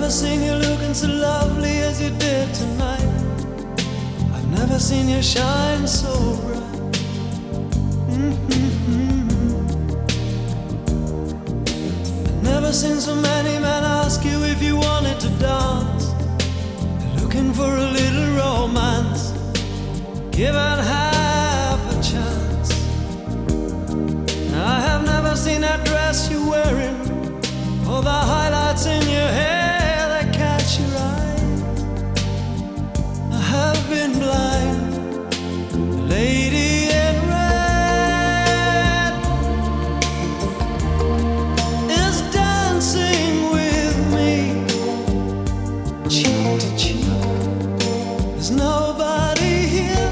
never seen you looking so lovely as you did tonight. I've never seen you shine so bright. I've never seen so many men ask you if you wanted to dance. They're looking for a little romance, given half a chance. I have never seen that dress you're wearing, or the highlights in your hair that catch your eyes. I have been blind. The lady in red is dancing with me, cheek to cheek. There's nobody here.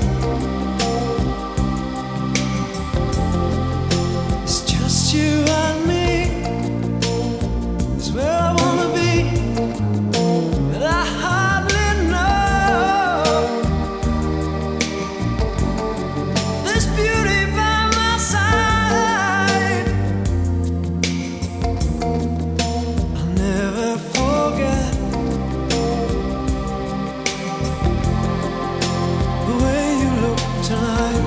It's just you and me. Where I wanna be, but I hardly know. This beauty by my side, I'll never forget the way you look tonight.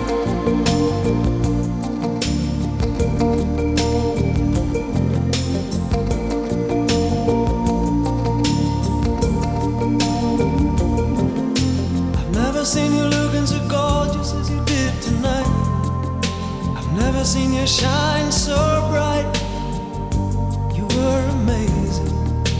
Seen you looking so gorgeous as you did tonight. I've never seen you shine so bright. You were amazing.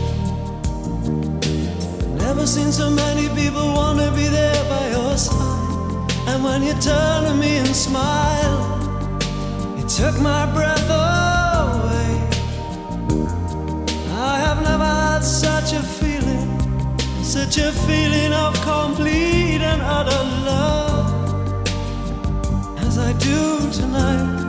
Never seen so many people want to be there by your side. And when you turn to me and smile, it took my breath away. I have never had such a feeling, such a feeling of complete and utter love as I do tonight.